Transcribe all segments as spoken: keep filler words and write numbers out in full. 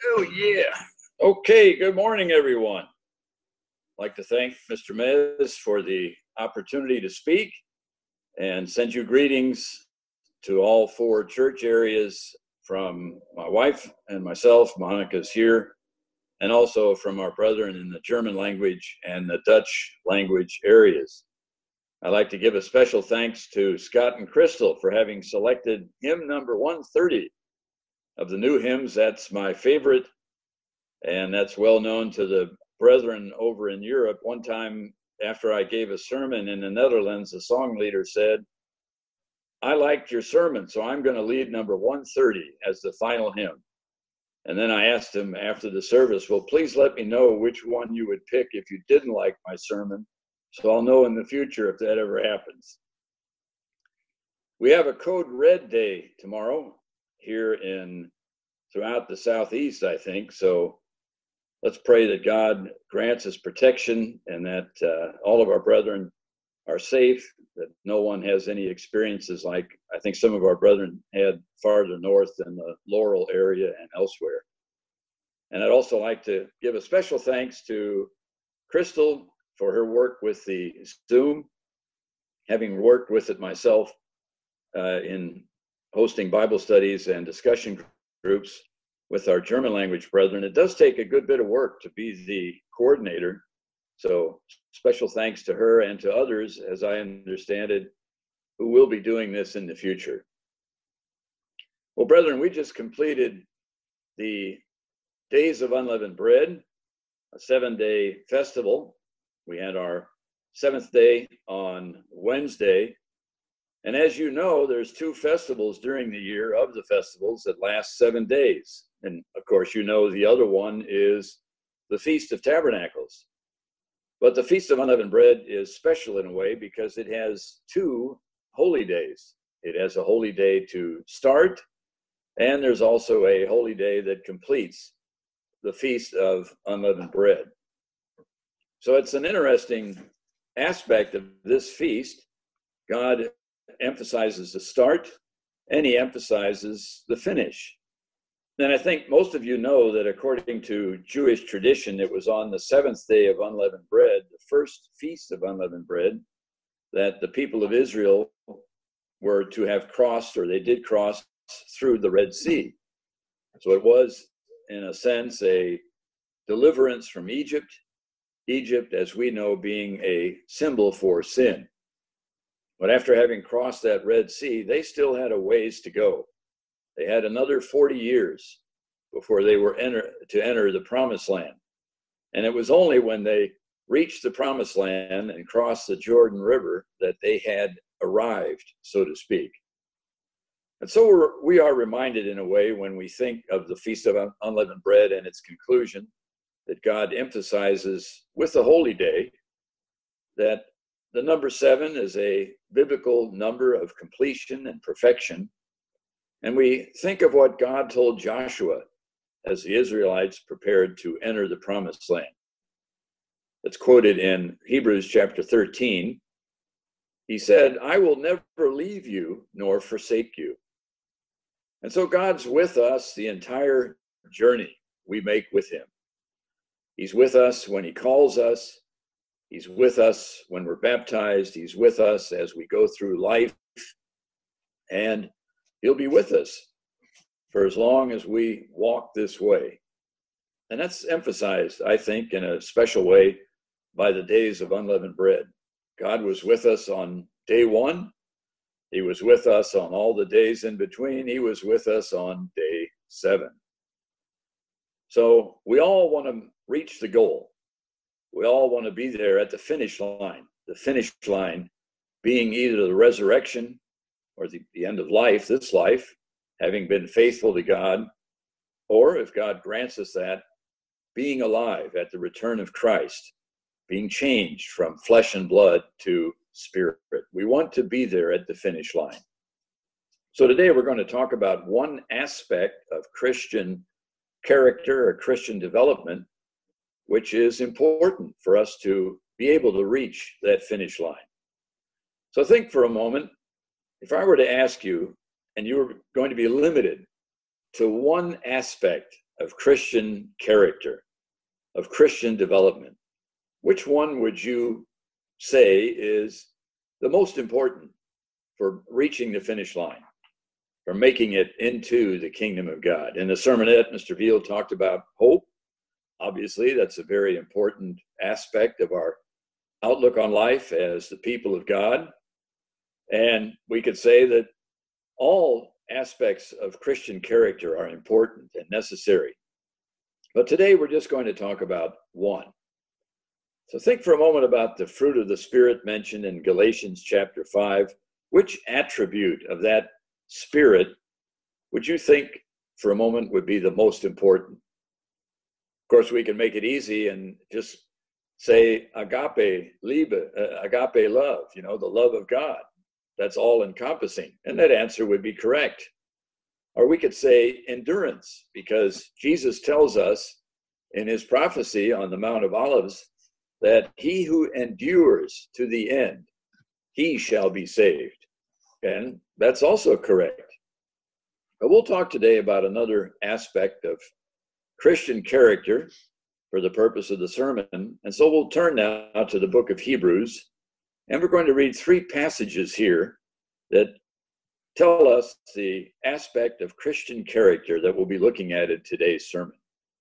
Oh, yeah. Okay, good morning, everyone. I'd like to thank Mister Mez for the opportunity to speak and send you greetings to all four church areas from my wife and myself. Monica's here, and also from our brethren in the German language and the Dutch language areas. I'd like to give a special thanks to Scott and Crystal for having selected hymn number one thirty of the new hymns. That's my favorite, and that's well known to the brethren over in Europe. One time after I gave a sermon in the Netherlands, the song leader said, "I liked your sermon, so I'm going to lead number one thirty as the final hymn." And then I asked him after the service, well, please let me know which one you would pick if you didn't like my sermon, so I'll know in the future if that ever happens. We have a Code Red Day tomorrow here in throughout the Southeast, I think. So let's pray that God grants us protection and that uh, all of our brethren are safe, that no one has any experiences like I think some of our brethren had farther north in the Laurel area and elsewhere. And I'd also like to give a special thanks to Crystal for her work with the Zoom, having worked with it myself uh, in hosting Bible studies and discussion groups with our German language brethren. It does take a good bit of work to be the coordinator. So special thanks to her and to others, as I understand it, who will be doing this in the future. Well, brethren, we just completed the Days of Unleavened Bread, a seven-day festival. We had our seventh day on Wednesday. And as you know, there's two festivals during the year of the festivals that last seven days. And of course, you know, the other one is the Feast of Tabernacles. But the Feast of Unleavened Bread is special in a way because it has two holy days. It has a holy day to start, and there's also a holy day that completes the Feast of Unleavened Bread. So it's an interesting aspect of this feast. God emphasizes the start, and he emphasizes the finish. And I think most of you know that according to Jewish tradition, it was on the seventh day of unleavened bread, the first feast of unleavened bread, that the people of Israel were to have crossed, or they did cross through the Red Sea. So it was, in a sense, a deliverance from Egypt, Egypt, as we know, being a symbol for sin. But after having crossed that Red Sea, they still had a ways to go. They had another forty years before they were enter, to enter the Promised Land. And it was only when they reached the Promised Land and crossed the Jordan River that they had arrived, so to speak. And so we're, we are reminded in a way when we think of the Feast of Unleavened Bread and its conclusion that God emphasizes with the Holy Day that the number seven is a biblical number of completion and perfection. And we think of what God told Joshua as the Israelites prepared to enter the Promised Land. It's quoted in Hebrews chapter thirteen. He said, "I will never leave you nor forsake you." And so God's with us the entire journey we make with him. He's with us when he calls us. He's with us when we're baptized. He's with us as we go through life. And he'll be with us for as long as we walk this way. And that's emphasized, I think, in a special way by the Days of Unleavened Bread. God was with us on day one. He was with us on all the days in between. He was with us on day seven. So we all want to reach the goal. We all want to be there at the finish line. The finish line being either the resurrection or the, the end of life, this life, having been faithful to God, or if God grants us that, being alive at the return of Christ, being changed from flesh and blood to spirit. We want to be there at the finish line. So today we're going to talk about one aspect of Christian character or Christian development, which is important for us to be able to reach that finish line. So think for a moment, if I were to ask you, and you were going to be limited to one aspect of Christian character, of Christian development, which one would you say is the most important for reaching the finish line, for making it into the kingdom of God? In the sermonette, Mister Veal talked about hope. Obviously, that's a very important aspect of our outlook on life as the people of God. And we could say that all aspects of Christian character are important and necessary. But today we're just going to talk about one. So think for a moment about the fruit of the Spirit mentioned in Galatians chapter five. Which attribute of that Spirit would you think for a moment would be the most important? Of course, we can make it easy and just say agape, liebe, uh, agape love, you know, the love of God. That's all encompassing. And that answer would be correct. Or we could say endurance, because Jesus tells us in his prophecy on the Mount of Olives that he who endures to the end, he shall be saved. And that's also correct. But we'll talk today about another aspect of Christian character for the purpose of the sermon. And so we'll turn now to the book of Hebrews, and we're going to read three passages here that tell us the aspect of Christian character that we'll be looking at in today's sermon.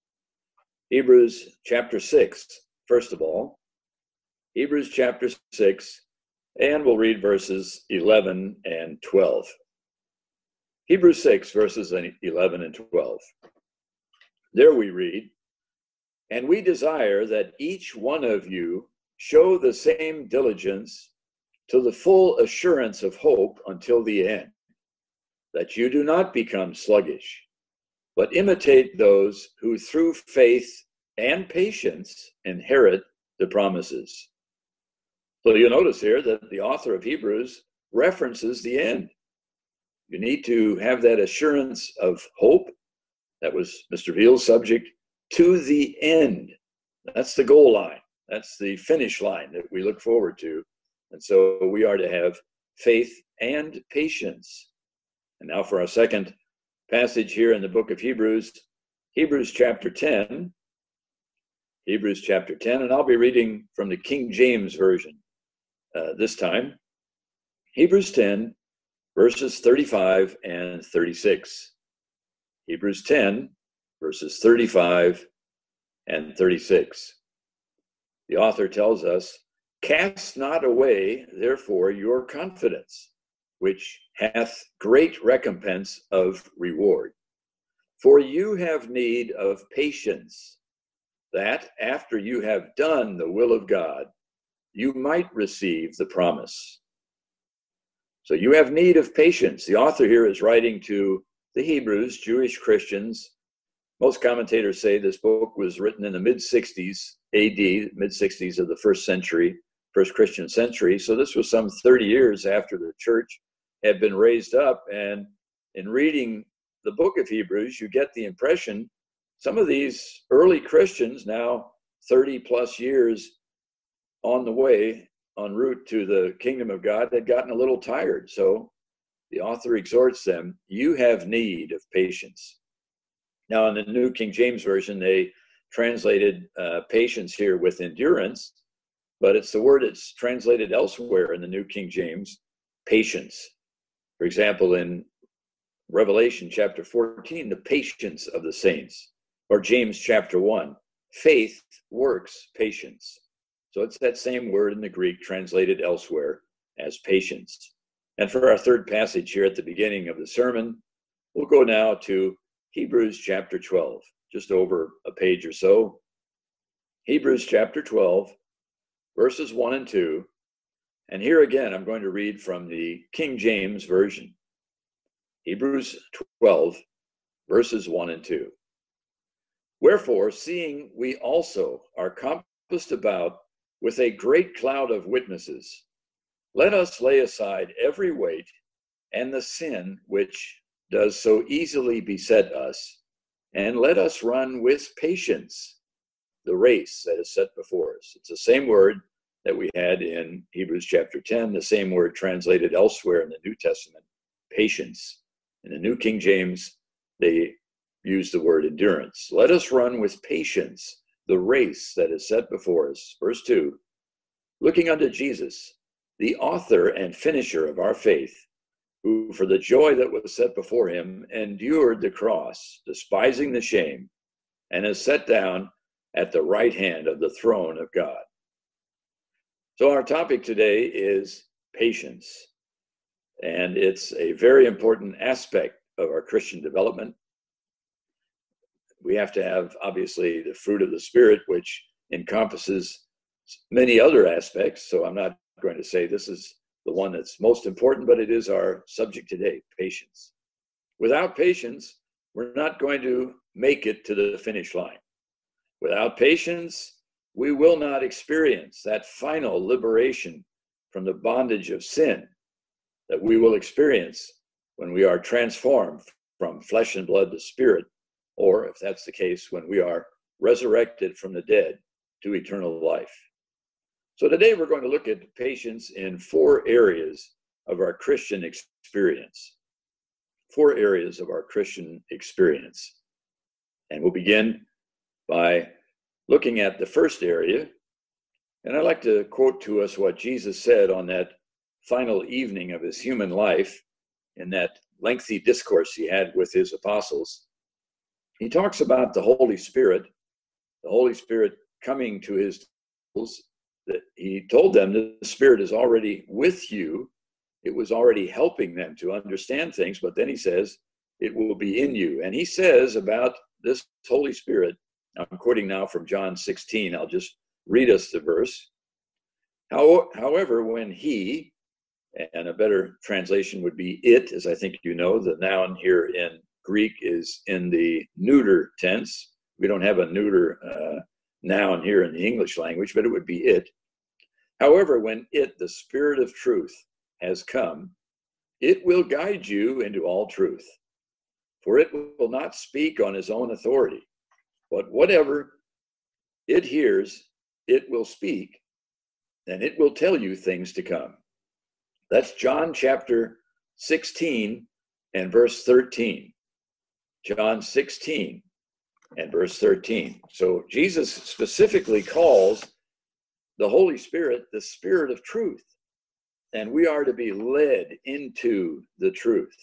Hebrews chapter six, first of all. Hebrews chapter six, and we'll read verses eleven and twelve. Hebrews six, verses eleven and twelve. There we read, "And we desire that each one of you show the same diligence to the full assurance of hope until the end, that you do not become sluggish, but imitate those who through faith and patience inherit the promises." So you'll notice here that the author of Hebrews references the end. You need to have that assurance of hope. That was Mister Veal's subject, to the end. That's the goal line. That's the finish line that we look forward to. And so we are to have faith and patience. And now for our second passage here in the book of Hebrews, Hebrews chapter ten. Hebrews chapter ten, and I'll be reading from the King James Version uh, this time. Hebrews ten, verses thirty-five and thirty-six. Hebrews ten, verses thirty-five and thirty-six. The author tells us, "Cast not away, therefore, your confidence, which hath great recompense of reward. For you have need of patience, that after you have done the will of God, you might receive the promise." So you have need of patience. The author here is writing to the Hebrews, Jewish Christians. Most commentators say this book was written in the mid sixties A D, mid sixties of the first century, first Christian century. So this was some thirty years after the church had been raised up. And in reading the book of Hebrews, you get the impression some of these early Christians, now thirty plus years on the way, en route to the kingdom of God, had gotten a little tired. So the author exhorts them, you have need of patience. Now, in the New King James Version, they translated uh, patience here with endurance, but it's the word that's translated elsewhere in the New King James, patience. For example, in Revelation chapter fourteen, the patience of the saints, or James chapter one, faith works patience. So it's that same word in the Greek translated elsewhere as patience. And for our third passage here at the beginning of the sermon, we'll go now to Hebrews chapter twelve, just over a page or so. Hebrews chapter twelve, verses one and two. And here again, I'm going to read from the King James Version. Hebrews twelve, verses one and two. "Wherefore, seeing we also are compassed about with a great cloud of witnesses, let us lay aside every weight and the sin which does so easily beset us, and let us run with patience the race that is set before us." It's the same word that we had in Hebrews chapter ten, the same word translated elsewhere in the New Testament, patience. In the New King James, they use the word endurance. Let us run with patience the race that is set before us. Verse two, looking unto Jesus, the author and finisher of our faith, who for the joy that was set before him endured the cross, despising the shame, and is set down at the right hand of the throne of God. So our topic today is patience, and it's a very important aspect of our Christian development. We have to have, obviously, the fruit of the Spirit, which encompasses many other aspects. So I'm not going to say this is the one that's most important, but it is our subject today, patience. Without patience, we're not going to make it to the finish line. Without patience, we will not experience that final liberation from the bondage of sin that we will experience when we are transformed from flesh and blood to spirit, or if that's the case, when we are resurrected from the dead to eternal life. So today we're going to look at patience in four areas of our Christian experience. Four areas of our Christian experience. And we'll begin by looking at the first area. And I'd like to quote to us what Jesus said on that final evening of his human life in that lengthy discourse he had with his apostles. He talks about the Holy Spirit, the Holy Spirit coming to his disciples, that he told them that the Spirit is already with you. It was already helping them to understand things, but then he says, it will be in you. And he says about this Holy Spirit, I'm quoting now from John sixteen, I'll just read us the verse. How, however, when he, and a better translation would be it, as I think you know, the noun here in Greek is in the neuter tense. We don't have a neuter uh, noun here in the English language, but it would be it. However, when it, the Spirit of truth, has come, it will guide you into all truth. For it will not speak on his own authority, but whatever it hears, it will speak, and it will tell you things to come. That's John chapter sixteen and verse thirteen. John sixteen and verse thirteen. So Jesus specifically calls the Holy Spirit the Spirit of truth, and we are to be led into the truth.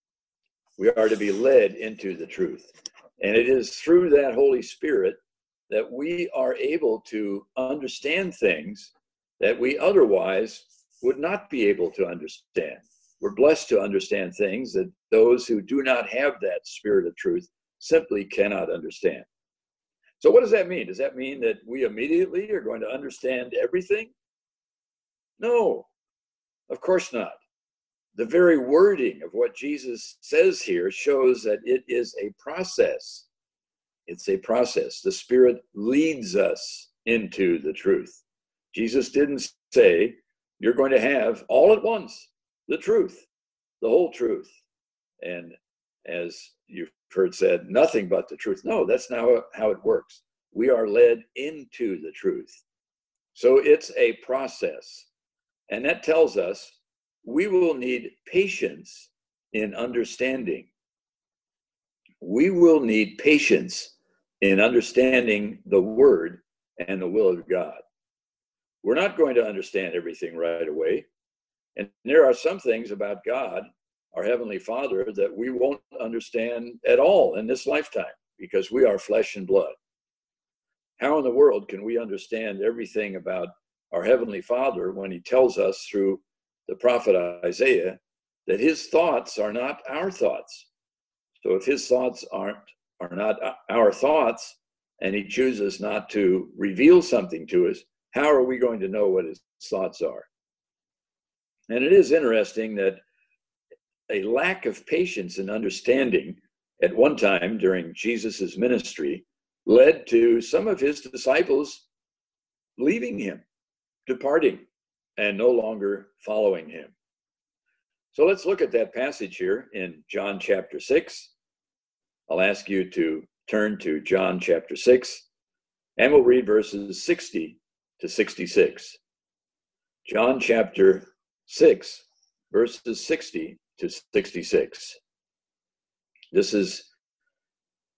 We are to be led into the truth. And it is through that Holy Spirit that we are able to understand things that we otherwise would not be able to understand. We're blessed to understand things that those who do not have that Spirit of truth simply cannot understand. So what does that mean? Does that mean that we immediately are going to understand everything? No, of course not. The very wording of what Jesus says here shows that it is a process. It's a process. The Spirit leads us into the truth. Jesus didn't say, you're going to have all at once the truth, the whole truth. And as you've heard said, nothing but the truth. No, that's not how it works. We are led into the truth. So it's a process. And that tells us we will need patience in understanding. We will need patience in understanding the Word and the will of God. We're not going to understand everything right away. And there are some things about God, our Heavenly Father, that we won't understand at all in this lifetime because we are flesh and blood. How in the world can we understand everything about our Heavenly Father when He tells us through the prophet Isaiah that His thoughts are not our thoughts? So if His thoughts aren't are not our thoughts, and He chooses not to reveal something to us, how are we going to know what His thoughts are? And it is interesting that a lack of patience and understanding at one time during Jesus's ministry led to some of His disciples leaving Him, departing, and no longer following Him. So let's look at that passage here in John chapter six. I'll ask you to turn to John chapter six, and we'll read verses sixty to sixty-six. John chapter six, verses sixty to sixty-six. This is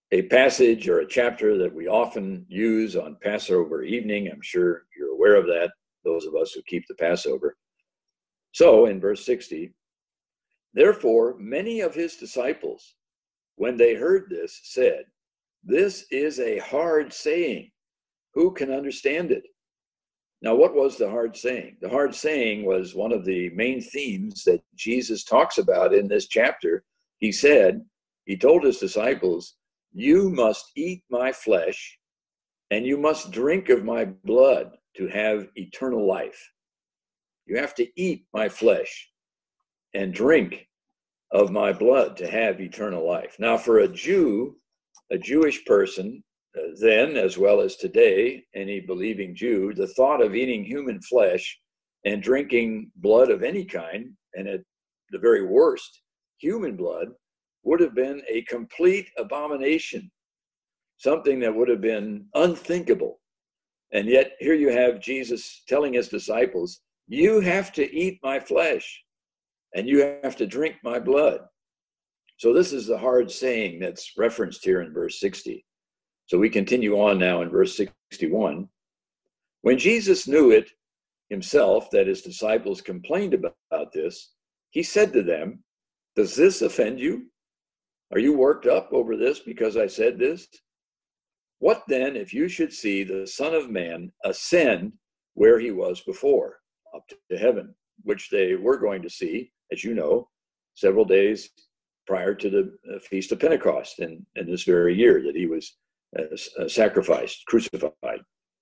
a passage or a chapter that we often use on Passover evening. I'm sure you're aware of that, those of us who keep the Passover. So in verse sixty, therefore many of his disciples, when they heard this, said, this is a hard saying. Who can understand it? Now, what was the hard saying? The hard saying was one of the main themes that Jesus talks about in this chapter. He said, he told his disciples, you must eat my flesh and you must drink of my blood to have eternal life. You have to eat my flesh and drink of my blood to have eternal life. Now, for a Jew, a Jewish person, uh, then as well as today, any believing Jew, the thought of eating human flesh and drinking blood of any kind, and at the very worst, human blood, would have been a complete abomination, something that would have been unthinkable. And yet here you have Jesus telling his disciples, you have to eat my flesh and you have to drink my blood. So this is the hard saying that's referenced here in verse sixty. So we continue on now in verse sixty-one. When Jesus knew it himself that his disciples complained about this, he said to them, does this offend you? Are you worked up over this because I said this? What then if you should see the Son of Man ascend where he was before, up to heaven, which they were going to see, as you know, several days prior to the Feast of Pentecost in, in this very year that he was uh, sacrificed, crucified.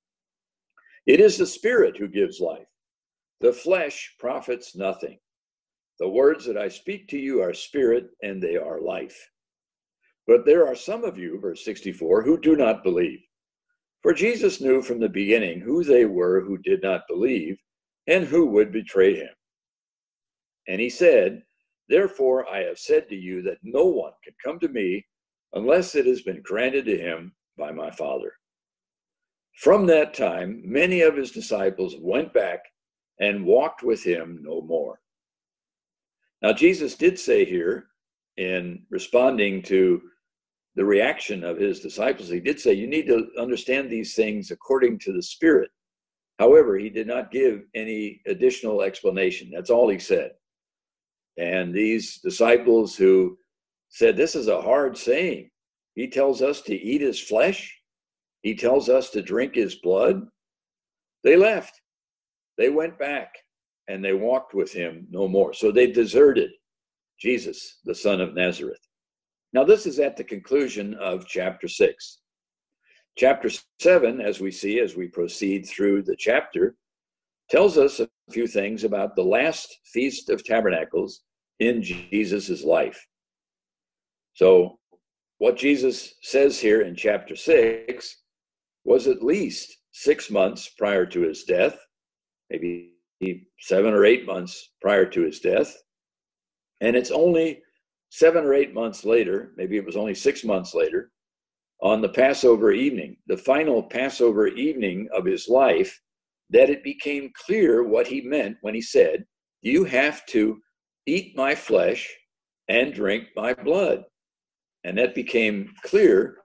It is the Spirit who gives life. The flesh profits nothing. The words that I speak to you are spirit and they are life. But there are some of you, verse sixty-four, who do not believe. For Jesus knew from the beginning who they were who did not believe and who would betray him. And he said, therefore I have said to you that no one can come to me unless it has been granted to him by my Father. From that time, many of his disciples went back and walked with him no more. Now, Jesus did say here, in responding to the reaction of his disciples, he did say, you need to understand these things according to the Spirit. However, he did not give any additional explanation. That's all he said. And these disciples who said, this is a hard saying. He tells us to eat his flesh. He tells us to drink his blood. They left. They went back and they walked with him no more. So they deserted Jesus, the son of Nazareth. Now, this is at the conclusion of chapter six. Chapter seven, as we see as we proceed through the chapter, tells us a few things about the last Feast of Tabernacles in Jesus' life. So what Jesus says here in chapter six was at least six months prior to his death, maybe seven or eight months prior to his death. And it's only seven or eight months later, maybe it was only six months later, on the Passover evening, the final Passover evening of his life, that it became clear what he meant when he said, you have to eat my flesh and drink my blood. And that became clear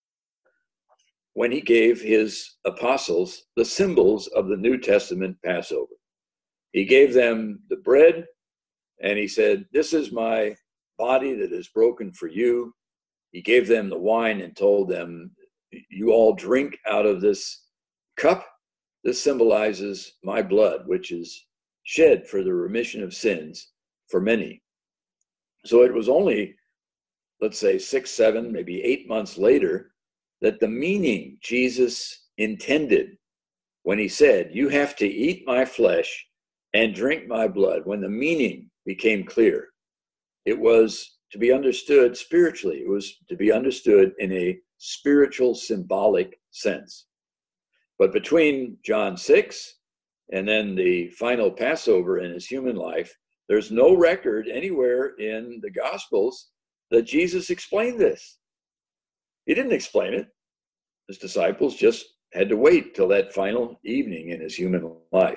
when he gave his apostles the symbols of the New Testament Passover. He gave them the bread, and he said, this is my body that is broken for you. He gave them the wine and told them, you all drink out of this cup. This symbolizes my blood, which is shed for the remission of sins for many. So it was only, let's say, six, seven, maybe eight months later that the meaning Jesus intended when he said, you have to eat my flesh and drink my blood, when the meaning became clear. It was to be understood spiritually. It was to be understood in a spiritual, symbolic sense. But between John six and then the final Passover in his human life, there's no record anywhere in the Gospels that Jesus explained this. He didn't explain it. His disciples just had to wait till that final evening in his human life.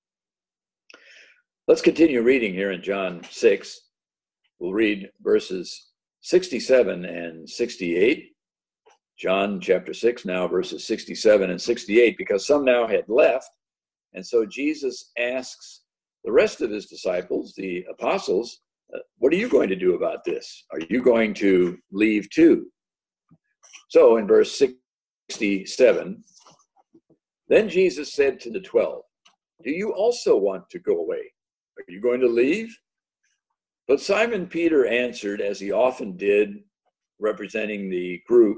Let's continue reading here in John six. We'll read verses sixty-seven and sixty-eight. John chapter six now, verses sixty-seven and sixty-eight, because some now had left. And so Jesus asks the rest of his disciples, the apostles, uh, what are you going to do about this? Are you going to leave too? So in verse sixty-seven, then Jesus said to the twelve, do you also want to go away? Are you going to leave? But Simon Peter answered, as he often did, representing the group,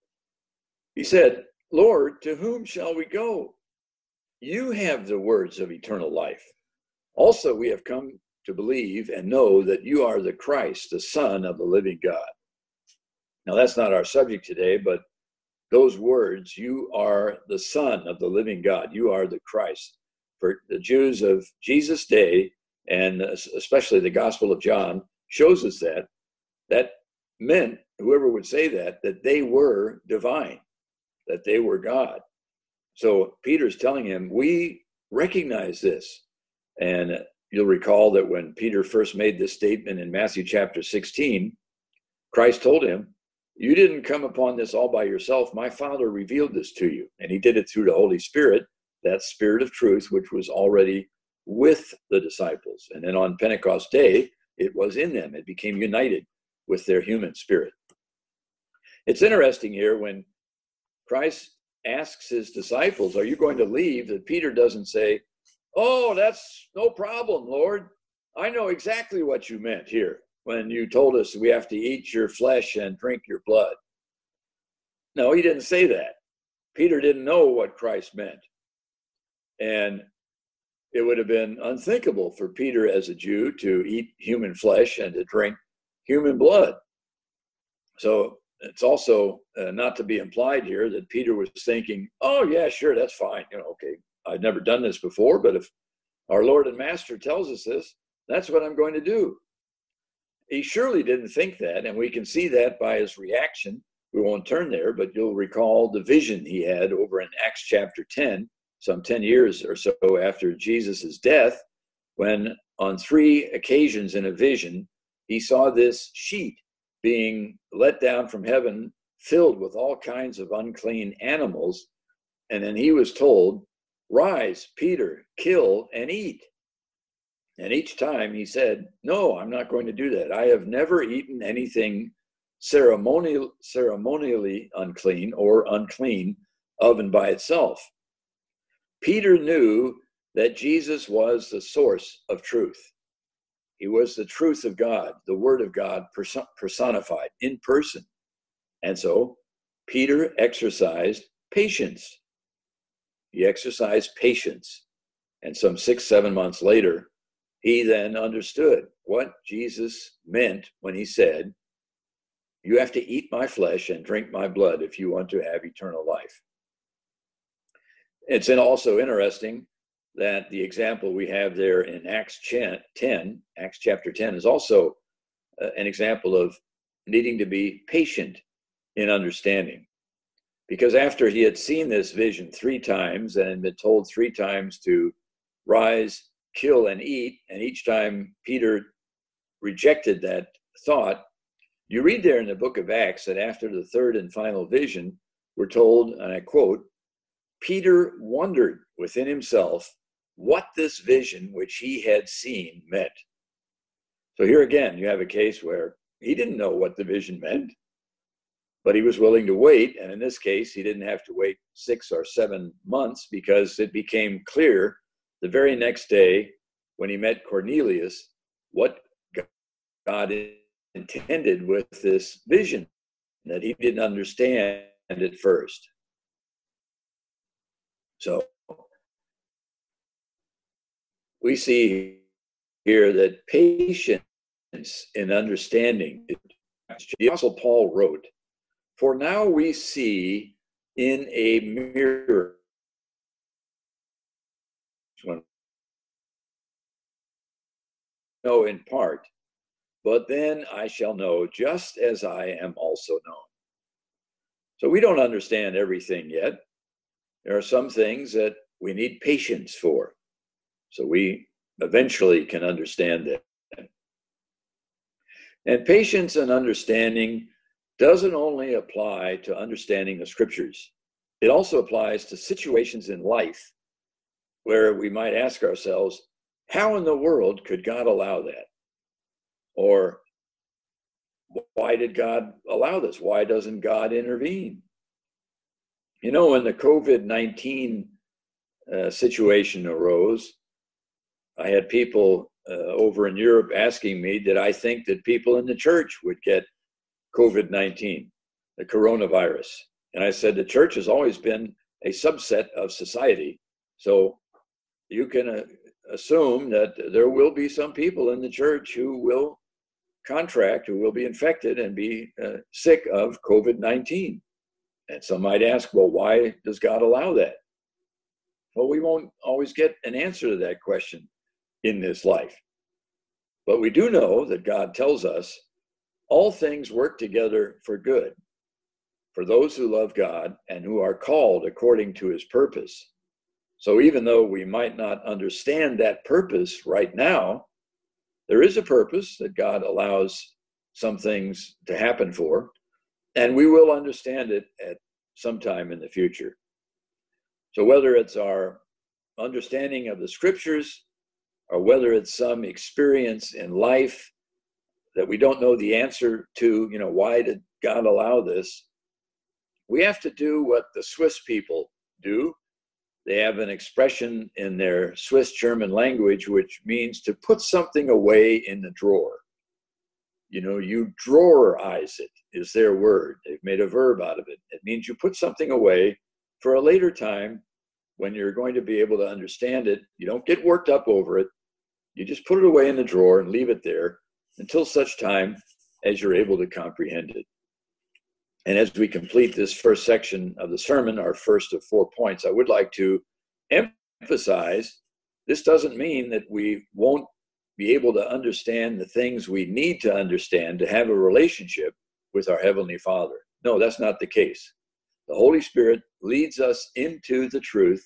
he said, Lord, to whom shall we go? You have the words of eternal life. Also, we have come to believe and know that you are the Christ, the Son of the living God. Now, that's not our subject today, but those words, you are the Son of the living God, you are the Christ. For the Jews of Jesus' day, and especially the Gospel of John, shows us that, that meant, whoever would say that, that they were divine, that they were God. So Peter's telling him, we recognize this. And you'll recall that when Peter first made this statement in Matthew chapter sixteen, Christ told him, you didn't come upon this all by yourself. My Father revealed this to you. And he did it through the Holy Spirit, that Spirit of truth, which was already with the disciples. And then on Pentecost Day, it was in them. It became united with their human spirit. It's interesting here when Christ asks his disciples, are you going to leave? That Peter doesn't say, oh, that's no problem, Lord. I know exactly what you meant here when you told us we have to eat your flesh and drink your blood. No, he didn't say that. Peter didn't know what Christ meant. And it would have been unthinkable for Peter as a Jew to eat human flesh and to drink human blood. So it's also uh, not to be implied here that Peter was thinking, oh, yeah, sure, that's fine. You know, okay, I've never done this before, but if our Lord and Master tells us this, that's what I'm going to do. He surely didn't think that, and we can see that by his reaction. We won't turn there, but you'll recall the vision he had over in Acts chapter ten, some ten years or so after Jesus' death, when on three occasions in a vision, he saw this sheet being let down from heaven, filled with all kinds of unclean animals. And then he was told, rise, Peter, kill and eat. And each time he said, no, I'm not going to do that. I have never eaten anything ceremonial, ceremonially unclean or unclean of and by itself. Peter knew that Jesus was the source of truth. He was the truth of God, the Word of God personified in person. And so Peter exercised patience. He exercised patience. And some six, seven months later, he then understood what Jesus meant when he said, you have to eat my flesh and drink my blood if you want to have eternal life. It's also interesting that the example we have there in Acts ten, Acts chapter ten, is also an example of needing to be patient in understanding. Because after he had seen this vision three times and had been told three times to rise, kill, and eat, and each time Peter rejected that thought, you read there in the book of Acts that after the third and final vision, we're told, and I quote, Peter wondered within himself what this vision which he had seen meant. So here again, you have a case where he didn't know what the vision meant, but he was willing to wait. And in this case, he didn't have to wait six or seven months because it became clear the very next day when he met Cornelius what God intended with this vision that he didn't understand at first. So we see here that patience in understanding, the Apostle Paul wrote, for now we see in a mirror. Know in part, but then I shall know just as I am also known. So we don't understand everything yet. There are some things that we need patience for, so we eventually can understand that. And patience and understanding doesn't only apply to understanding the scriptures. It also applies to situations in life where we might ask ourselves, how in the world could God allow that? Or why did God allow this? Why doesn't God intervene? You know, when the COVID nineteen uh, situation arose, I had people uh, over in Europe asking me, did I think that people in the church would get COVID nineteen, the coronavirus? And I said, the church has always been a subset of society. So you can uh, assume that there will be some people in the church who will contract, who will be infected and be uh, sick of COVID nineteen. And some might ask, well, why does God allow that? Well, we won't always get an answer to that question in this life. But we do know that God tells us all things work together for good for those who love God and who are called according to his purpose. So even though we might not understand that purpose right now, there is a purpose that God allows some things to happen for, and we will understand it at some time in the future. So whether it's our understanding of the scriptures or whether it's some experience in life that we don't know the answer to, you know, why did God allow this? We have to do what the Swiss people do. They have an expression in their Swiss German language, which means to put something away in the drawer. You know, you drawerize it is their word. They've made a verb out of it. It means you put something away for a later time when you're going to be able to understand it. You don't get worked up over it. You just put it away in the drawer and leave it there until such time as you're able to comprehend it. And as we complete this first section of the sermon, our first of four points, I would like to emphasize this doesn't mean that we won't be able to understand the things we need to understand to have a relationship with our Heavenly Father. No, that's not the case. The Holy Spirit leads us into the truth,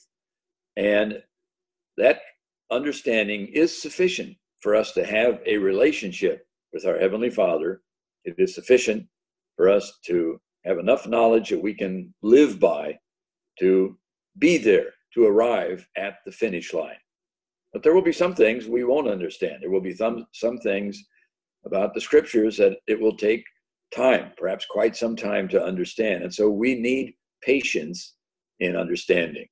and that understanding is sufficient for us to have a relationship with our Heavenly Father. It is sufficient for us to have enough knowledge that we can live by to be there, to arrive at the finish line. But there will be some things we won't understand. There will be some, some things about the scriptures that it will take time, perhaps quite some time to understand. And so we need patience in understanding.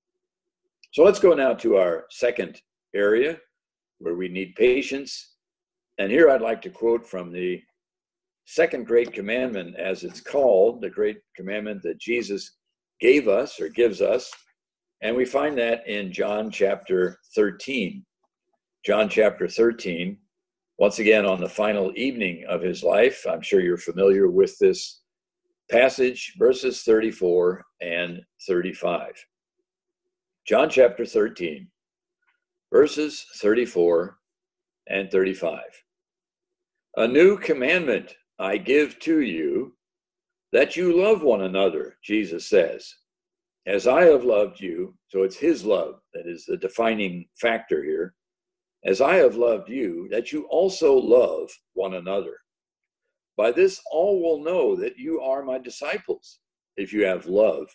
So let's go now to our second area where we need patience. And here I'd like to quote from the second great commandment, as it's called, the great commandment that Jesus gave us or gives us. And we find that in John chapter thirteen. John chapter thirteen, once again on the final evening of his life. I'm sure you're familiar with this passage, verses thirty-four and thirty-five. John chapter thirteen, verses thirty-four and thirty-five. A new commandment I give to you, that you love one another, Jesus says. As I have loved you, so it's his love that is the defining factor here. As I have loved you, that you also love one another. By this all will know that you are my disciples, if you have love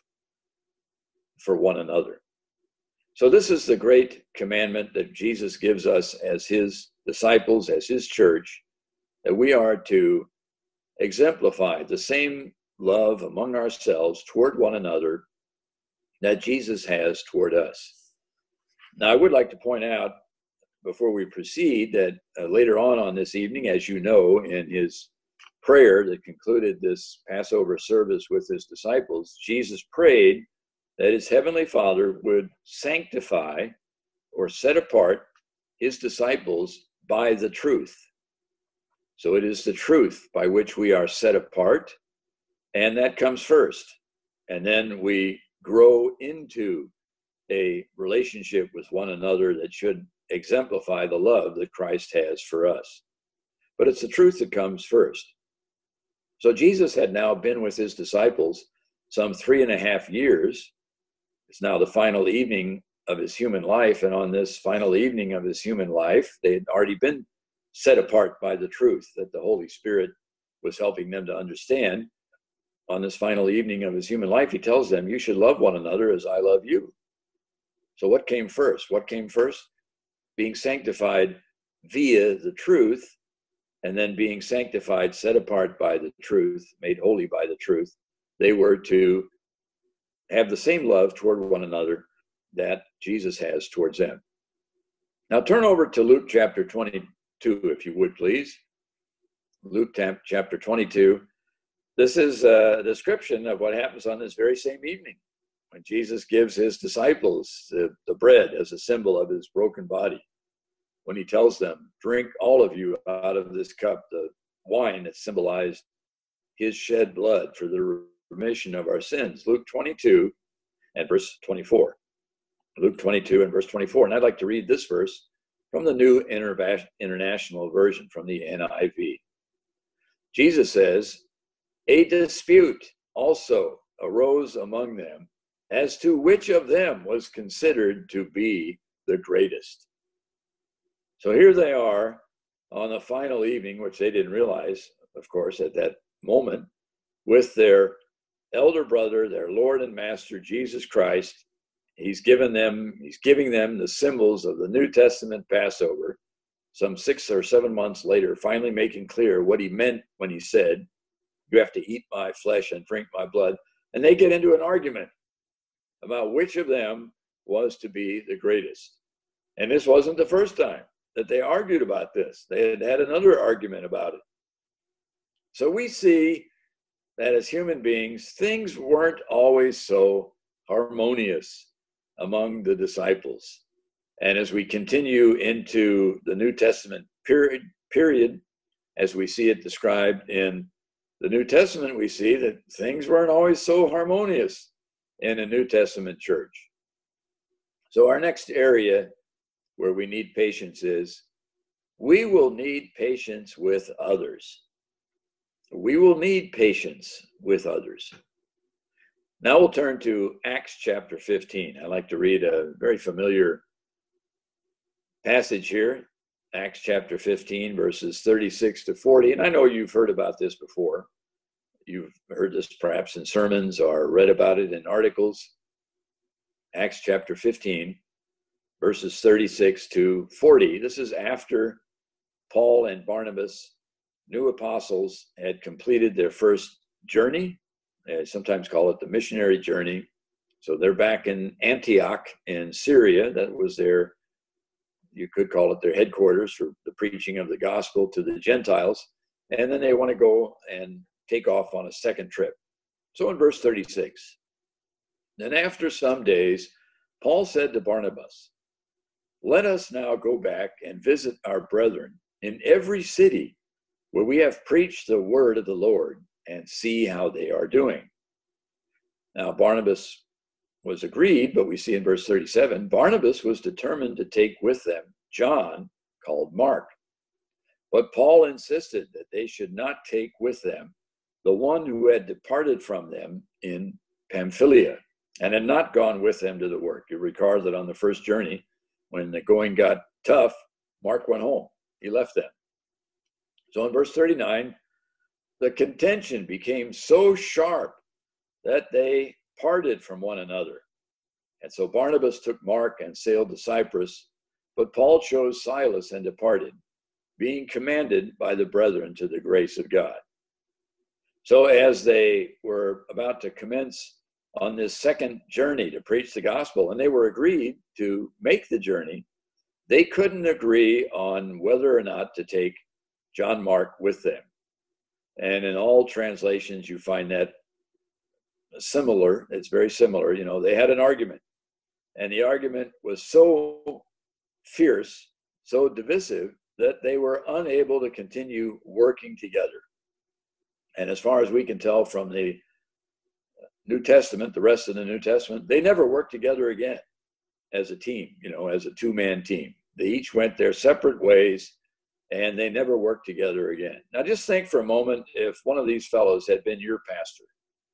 for one another. So this is the great commandment that Jesus gives us as his disciples, as his church, that we are to exemplify the same love among ourselves toward one another that Jesus has toward us. Now, I would like to point out before we proceed that uh, later on on this evening, as you know, in his prayer that concluded this Passover service with his disciples, Jesus prayed that his heavenly Father would sanctify or set apart his disciples by the truth. So it is the truth by which we are set apart, and that comes first. And then we grow into a relationship with one another that should exemplify the love that Christ has for us. But it's the truth that comes first. So Jesus had now been with his disciples some three and a half years. It's now the final evening of his human life. And on this final evening of his human life, they had already been set apart by the truth that the Holy Spirit was helping them to understand. on this final evening of his human life, he tells them, you should love one another as I love you. So what came first? What came first? Being sanctified via the truth, and then being sanctified, set apart by the truth, made holy by the truth. They were to have the same love toward one another that Jesus has towards them. Now turn over to Luke chapter twenty-two, if you would, please. Luke chapter twenty-two. This is a description of what happens on this very same evening when Jesus gives his disciples the, the bread as a symbol of his broken body. When he tells them, drink all of you out of this cup, the wine that symbolized his shed blood for the remission of our sins. Luke twenty-two and verse twenty-four. Luke twenty-two and verse twenty-four. And I'd like to read this verse from the New International Version, from the N I V. Jesus says, a dispute also arose among them as to which of them was considered to be the greatest. So here they are on the final evening, which they didn't realize, of course, at that moment, with their elder brother, their Lord and Master, Jesus Christ. He's given them, he's giving them the symbols of the New Testament Passover, some six or seven months later, finally making clear what he meant when he said, you have to eat my flesh and drink my blood. And they get into an argument about which of them was to be the greatest. And this wasn't the first time that they argued about this. They had had another argument about it. So we see that as human beings, things weren't always so harmonious among the disciples. And as we continue into the New Testament period, period, as we see it described in the New Testament, we see that things weren't always so harmonious in a New Testament church. So our next area where we need patience is, we will need patience with others. We will need patience with others. Now we'll turn to Acts chapter fifteen. I like to read a very familiar passage here, Acts chapter fifteen, verses thirty-six to forty. And I know you've heard about this before. You've heard this perhaps in sermons or read about it in articles. Acts chapter fifteen, verses thirty-six to forty. This is after Paul and Barnabas, new apostles, had completed their first journey. They sometimes call it the missionary journey. So they're back in Antioch in Syria. That was their, you could call it their headquarters for the preaching of the gospel to the Gentiles. And then they want to go and take off on a second trip. So in verse thirty-six, then after some days, Paul said to Barnabas, let us now go back and visit our brethren in every city where we have preached the word of the Lord, and see how they are doing. Now Barnabas was agreed, but we see in verse thirty-seven, Barnabas was determined to take with them John, called Mark. But Paul insisted that they should not take with them the one who had departed from them in Pamphylia and had not gone with them to the work. You recall that on the first journey, when the going got tough, Mark went home. He left them. So in verse thirty-nine, the contention became so sharp that they parted from one another. And so Barnabas took Mark and sailed to Cyprus, but Paul chose Silas and departed, being commanded by the brethren to the grace of God. So as they were about to commence on this second journey to preach the gospel, and they were agreed to make the journey, they couldn't agree on whether or not to take John Mark with them. And in all translations, you find that similar. It's very similar. You know, they had an argument, and the argument was so fierce, so divisive, that they were unable to continue working together. And as far as we can tell from the New Testament, the rest of the New Testament, they never worked together again as a team, you know, as a two-man team. They each went their separate ways, and they never worked together again. Now just think for a moment if one of these fellows had been your pastor.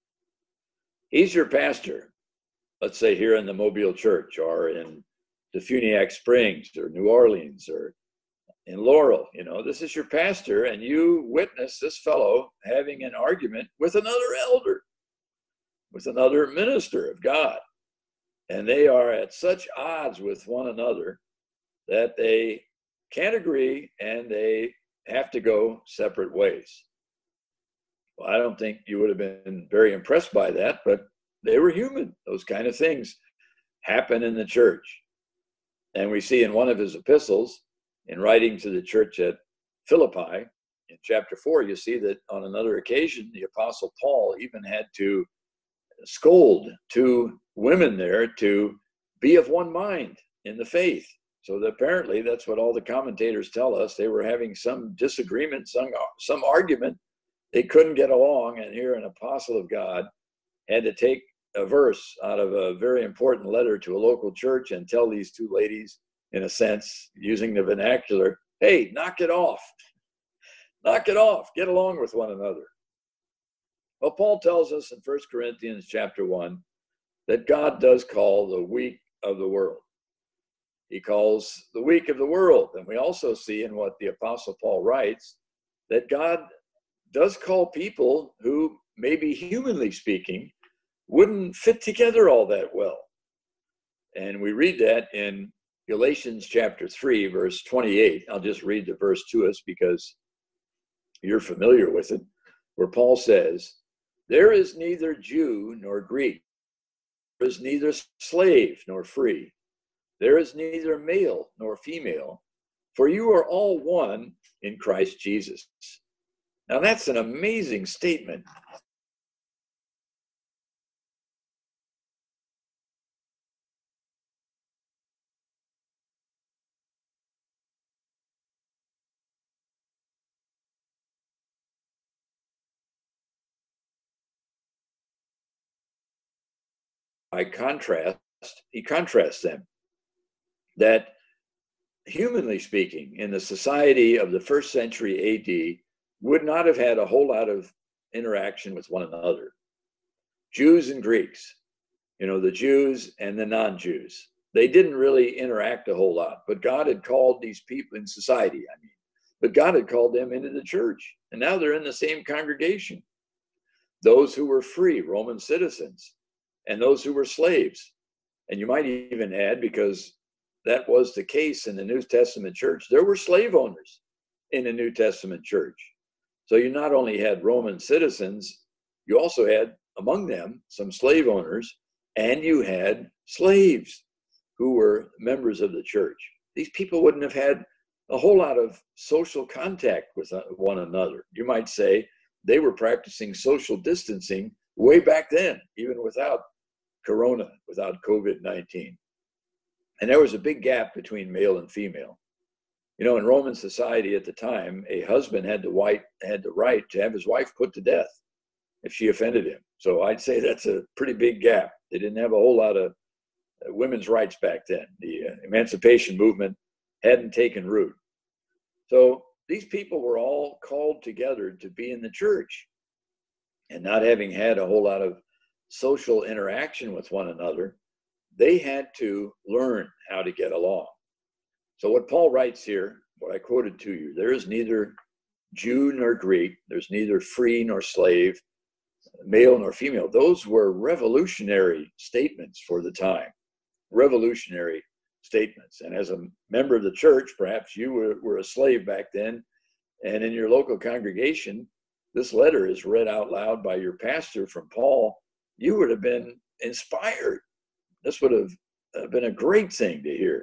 He's your pastor, let's say here in the Mobile Church or in the Funiac Springs or New Orleans or in Laurel. You know, this is your pastor, and you witness this fellow having an argument with another elder, with another minister of God. And they are at such odds with one another that they can't agree and they have to go separate ways. Well, I don't think you would have been very impressed by that, but they were human. Those kind of things happen in the church. And we see in one of his epistles, in writing to the church at Philippi, in chapter four, you see that on another occasion, the Apostle Paul even had to scold two women there to be of one mind in the faith. So that apparently that's what all the commentators tell us. They were having some disagreement, some, some argument. They couldn't get along, and here an apostle of God had to take a verse out of a very important letter to a local church and tell these two ladies, in a sense, using the vernacular, hey, knock it off. Knock it off. Get along with one another. Well, Paul tells us in First Corinthians chapter one that God does call the weak of the world. He calls the weak of the world. And we also see in what the Apostle Paul writes that God does call people who, maybe humanly speaking, wouldn't fit together all that well. And we read that in Galatians chapter three, verse twenty-eight. I'll just read the verse to us because you're familiar with it, where Paul says, there is neither Jew nor Greek. There is neither slave nor free. There is neither male nor female, for you are all one in Christ Jesus. Now that's an amazing statement. By contrast, he contrasts them. That humanly speaking, in the society of the first century A D, would not have had a whole lot of interaction with one another. Jews and Greeks, you know, the Jews and the non-Jews, they didn't really interact a whole lot, but God had called these people in society, I mean, but God had called them into the church, and now they're in the same congregation. Those who were free, Roman citizens, and those who were slaves. And you might even add, because that was the case in the New Testament church, there were slave owners in the New Testament church. So you not only had Roman citizens, you also had among them some slave owners, and you had slaves who were members of the church. These people wouldn't have had a whole lot of social contact with one another. You might say they were practicing social distancing way back then, even without Corona, without COVID nineteen. And there was a big gap between male and female. You know, in Roman society at the time, a husband had the right, had the right to have his wife put to death if she offended him. So I'd say that's a pretty big gap. They didn't have a whole lot of women's rights back then. The uh, emancipation movement hadn't taken root. So these people were all called together to be in the church, and not having had a whole lot of social interaction with one another, they had to learn how to get along. So what Paul writes here, what I quoted to you, there is neither Jew nor Greek, there's neither free nor slave, male nor female. Those were revolutionary statements for the time, revolutionary statements. And as a member of the church, perhaps you were, were a slave back then, and in your local congregation, this letter is read out loud by your pastor from Paul, you would have been inspired. This would have been a great thing to hear.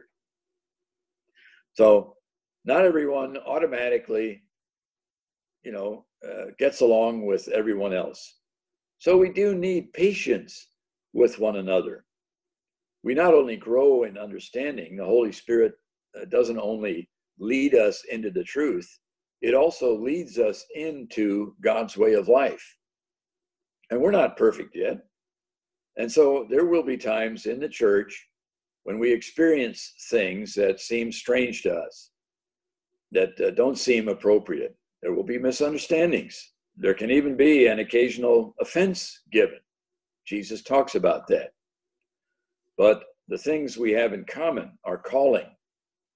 So not everyone automatically, you know, uh, gets along with everyone else. So we do need patience with one another. We not only grow in understanding, the Holy Spirit uh, doesn't only lead us into the truth, it also leads us into God's way of life. And we're not perfect yet. And so there will be times in the church when we experience things that seem strange to us, that uh, don't seem appropriate. There will be misunderstandings. There can even be an occasional offense given. Jesus talks about that. But the things we have in common are calling.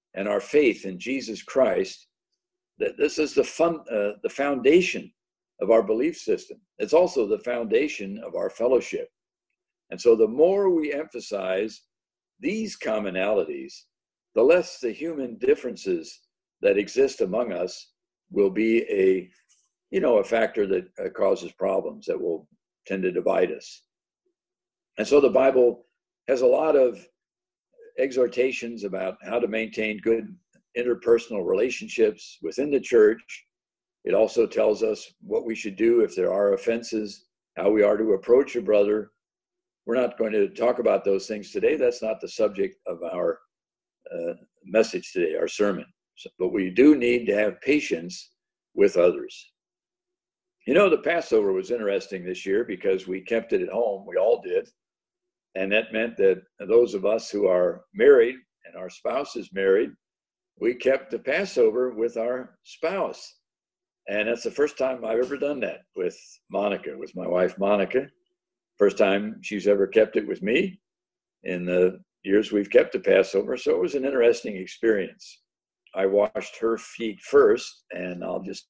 and our faith in Jesus Christ, that this is the fun, uh, the foundation of our belief system. It's also the foundation of our fellowship. And so the more we emphasize these commonalities, the less the human differences that exist among us will be a, you know, a factor that uh, causes problems that will tend to divide us. And so the Bible has a lot of exhortations about how to maintain good interpersonal relationships within the church. It also tells us what we should do if there are offenses, how we are to approach a brother. We're not going to talk about those things today. That's not the subject of our uh, message today, our sermon. So, but we do need to have patience with others. You know, the Passover was interesting this year because we kept it at home. We all did. And that meant that those of us who are married and our spouse is married, we kept the Passover with our spouse. And that's the first time I've ever done that with Monica, with my wife, Monica. First time she's ever kept it with me in the years we've kept the Passover. So it was an interesting experience. I washed her feet first, and I'll just,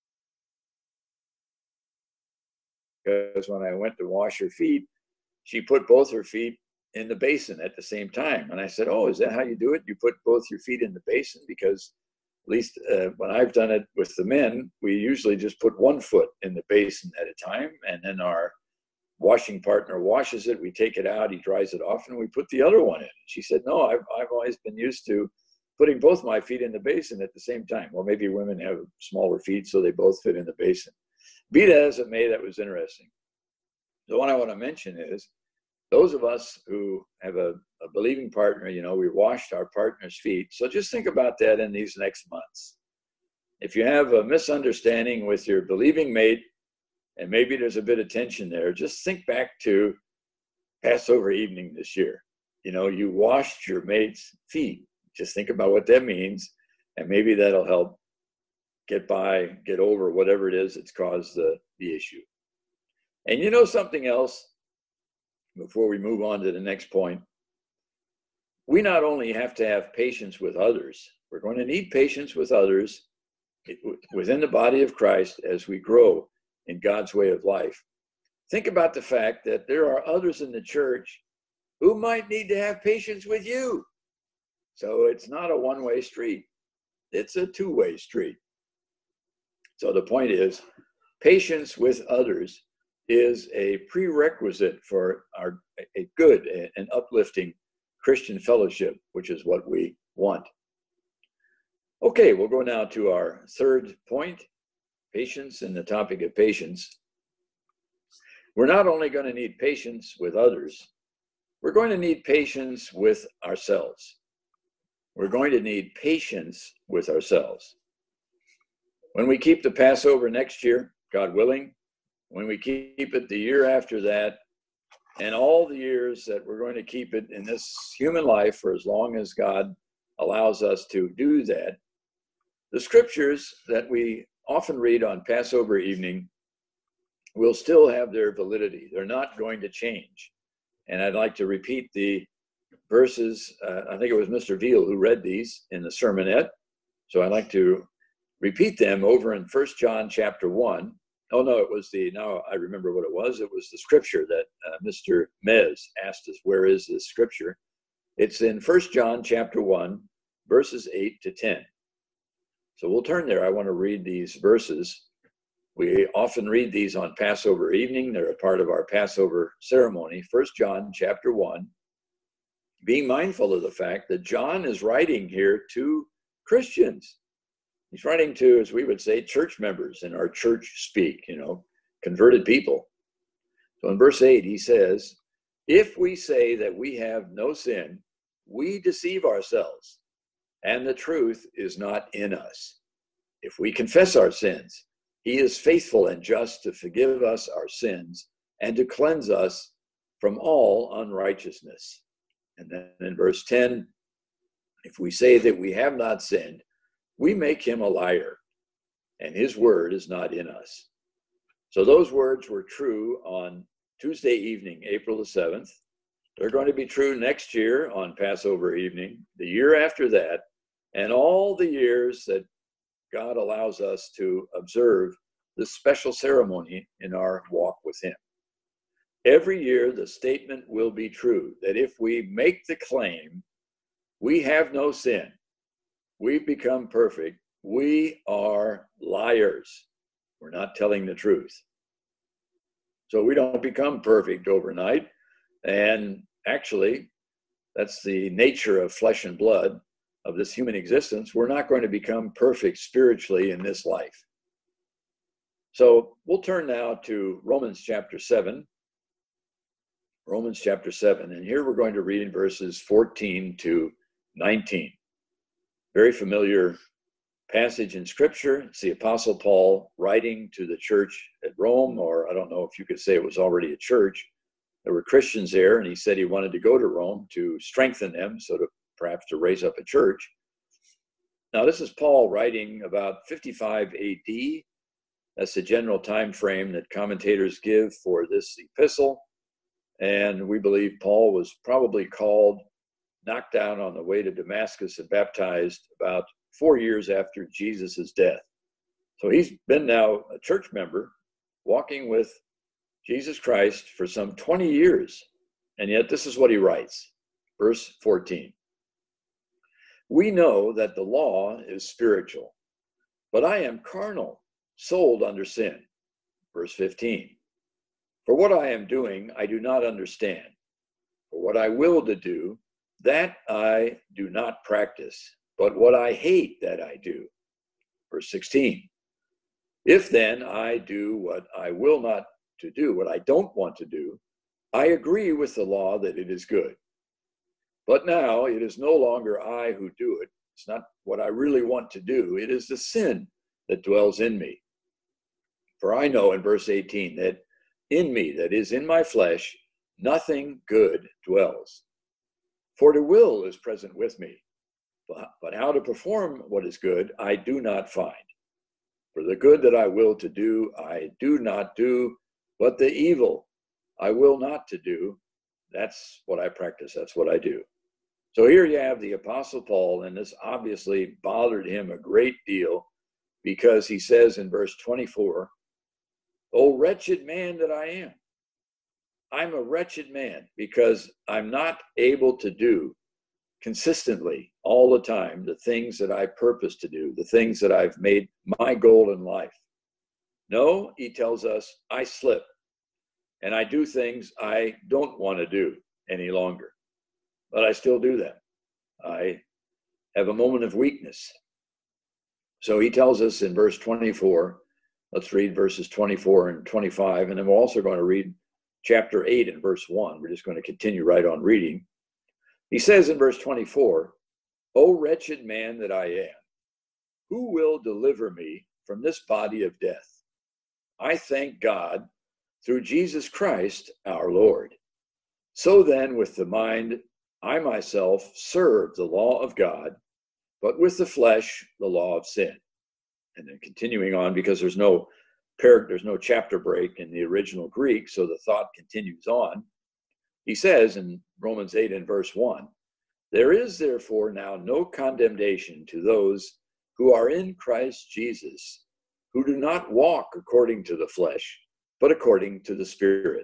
because when I went to wash her feet, she put both her feet in the basin at the same time. And I said, oh, is that how you do it? You put both your feet in the basin? Because at least uh, when I've done it with the men, we usually just put one foot in the basin at a time. And then our washing partner washes it. We take it out, he dries it off, and we put the other one in. She said, no, I've, I've always been used to putting both my feet in the basin at the same time. Well, maybe women have smaller feet, so they both fit in the basin. Be that as it may, that was interesting. The one I want to mention is, those of us who have a, a believing partner, you know, we washed our partner's feet. So just think about that in these next months. If you have a misunderstanding with your believing mate, and maybe there's a bit of tension there, just think back to Passover evening this year. You know, you washed your mate's feet. Just think about what that means, and maybe that'll help get by, get over whatever it is that's caused the, the issue. And you know something else? Before we move on to the next point, we not only have to have patience with others, we're going to need patience with others within the body of Christ as we grow in God's way of life. Think about the fact that there are others in the church who might need to have patience with you. So it's not a one-way street. It's a two-way street. So the point is, patience with others is a prerequisite for our a good and uplifting Christian fellowship, which is what we want. Okay, we'll go now to our third point, patience, and the topic of patience. We're not only going to need patience with others, we're going to need patience with ourselves. We're going to need patience with ourselves. When we keep the Passover next year, God willing, when we keep it the year after that, and all the years that we're going to keep it in this human life for as long as God allows us to do that, the scriptures that we often read on Passover evening will still have their validity. They're not going to change. And I'd like to repeat the verses. Uh, I think it was Mister Veal who read these in the sermonette. So I'd like to repeat them over in First John chapter one. Oh, no, it was the, now I remember what it was. It was the scripture that uh, Mister Mez asked us, where is this scripture? It's in First John chapter one, verses eight to ten. So we'll turn there. I want to read these verses. We often read these on Passover evening. They're a part of our Passover ceremony. First John chapter one, being mindful of the fact that John is writing here to Christians. He's writing to, as we would say, church members in our church speak, you know, converted people. So in verse eight, he says, if we say that we have no sin, we deceive ourselves, and the truth is not in us. If we confess our sins, he is faithful and just to forgive us our sins and to cleanse us from all unrighteousness. And then in verse ten, if we say that we have not sinned, we make him a liar, and his word is not in us. So those words were true on Tuesday evening, April the seventh. They're going to be true next year on Passover evening, the year after that, and all the years that God allows us to observe this special ceremony in our walk with him. Every year, the statement will be true that if we make the claim, we have no sin, we've become perfect, we are liars. We're not telling the truth. So we don't become perfect overnight. And actually, that's the nature of flesh and blood of this human existence. We're not going to become perfect spiritually in this life. So we'll turn now to Romans chapter seven. Romans chapter seven. And here we're going to read in verses fourteen to nineteen. Very familiar passage in Scripture. It's the Apostle Paul writing to the church at Rome, or I don't know if you could say it was already a church. There were Christians there, and he said he wanted to go to Rome to strengthen them, so to perhaps to raise up a church. Now, this is Paul writing about fifty-five A D. That's the general time frame that commentators give for this epistle. And we believe Paul was probably called, knocked down on the way to Damascus, and baptized about four years after Jesus' death. So he's been now a church member, walking with Jesus Christ for some twenty years. And yet this is what he writes, verse fourteen. We know that the law is spiritual, but I am carnal, sold under sin. Verse fifteen. For what I am doing, I do not understand. For what I will to do, that I do not practice, but what I hate, that I do. Verse sixteen. If then I do what I will not to do, what I don't want to do, I agree with the law that it is good. But now it is no longer I who do it. It's not what I really want to do. It is the sin that dwells in me. For I know in verse eighteen that in me, that is in my flesh, nothing good dwells. For the will is present with me, but, but how to perform what is good, I do not find. For the good that I will to do, I do not do, but the evil I will not to do, that's what I practice, that's what I do. So here you have the Apostle Paul, and this obviously bothered him a great deal, because he says in verse twenty-four, "O wretched man that I am, I'm a wretched man, because I'm not able to do consistently all the time the things that I purpose to do, the things that I've made my goal in life. No," he tells us, "I slip, and I do things I don't want to do any longer. But I still do them. I have a moment of weakness." So he tells us in verse twenty-four, let's read verses twenty-four and twenty-five, and then we're also going to read chapter eight and verse one. We're just going to continue right on reading. He says in verse twenty-four, "O wretched man that I am, who will deliver me from this body of death? I thank God through Jesus Christ our Lord. So then with the mind, I myself serve the law of God, but with the flesh, the law of sin." And then continuing on, because there's no par- there's no chapter break in the original Greek, so the thought continues on. He says in Romans eight and verse one, "There is therefore now no condemnation to those who are in Christ Jesus, who do not walk according to the flesh, but according to the Spirit."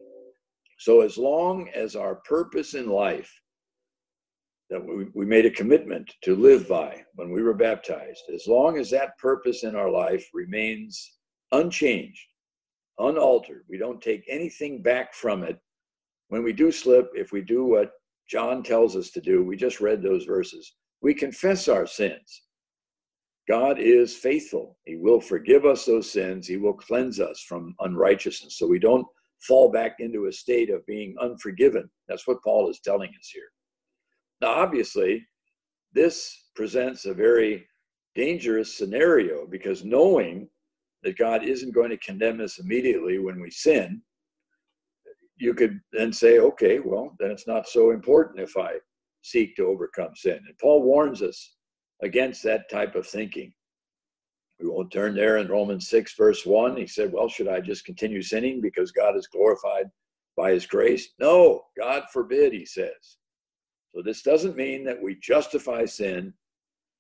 So as long as our purpose in life that we, we made a commitment to live by when we were baptized, as long as that purpose in our life remains unchanged, unaltered, we don't take anything back from it. When we do slip, if we do what John tells us to do, we just read those verses, we confess our sins. God is faithful. He will forgive us those sins. He will cleanse us from unrighteousness. So we don't fall back into a state of being unforgiven. That's what Paul is telling us here. Now, obviously, this presents a very dangerous scenario, because knowing that God isn't going to condemn us immediately when we sin, you could then say, okay, well, then it's not so important if I seek to overcome sin. And Paul warns us against that type of thinking. We won't turn there in Romans six, verse one. He said, well, should I just continue sinning because God is glorified by his grace? No, God forbid, he says. So this doesn't mean that we justify sin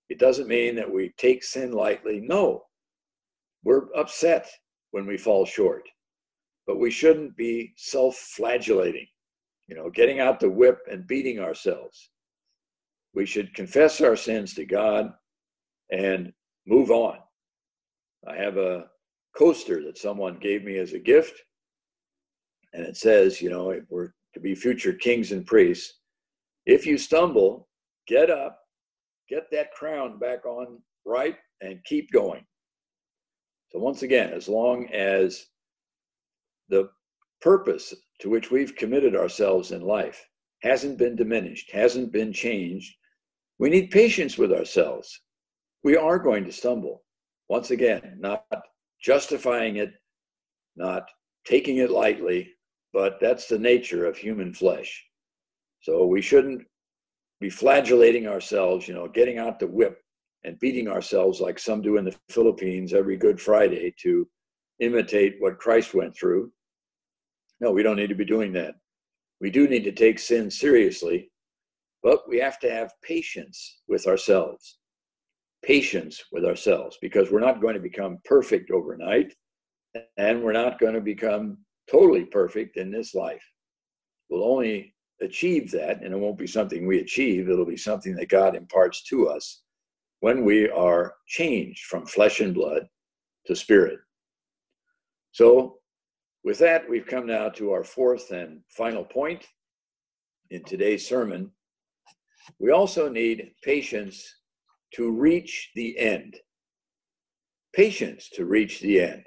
It doesn't mean that we take sin lightly. No, we're upset when we fall short, but we shouldn't be self-flagellating, you know, getting out the whip and beating ourselves. We should confess our sins to God and move on. I have a coaster that someone gave me as a gift, and it says, you know, if we're to be future kings and priests, if you stumble, get up, get that crown back on right, and keep going. So once again, as long as the purpose to which we've committed ourselves in life hasn't been diminished, hasn't been changed, we need patience with ourselves. We are going to stumble. Once again, not justifying it, not taking it lightly, but that's the nature of human flesh. So we shouldn't be flagellating ourselves, you know, getting out the whip and beating ourselves like some do in the Philippines every Good Friday to imitate what Christ went through. No, we don't need to be doing that. We do need to take sin seriously, but we have to have patience with ourselves. Patience with ourselves, because we're not going to become perfect overnight, and we're not going to become totally perfect in this life. We'll only achieve that, and it won't be something we achieve. It'll be something that God imparts to us when we are changed from flesh and blood to spirit. So with that, we've come now to our fourth and final point in today's sermon. We also need patience to reach the end. Patience to reach the end.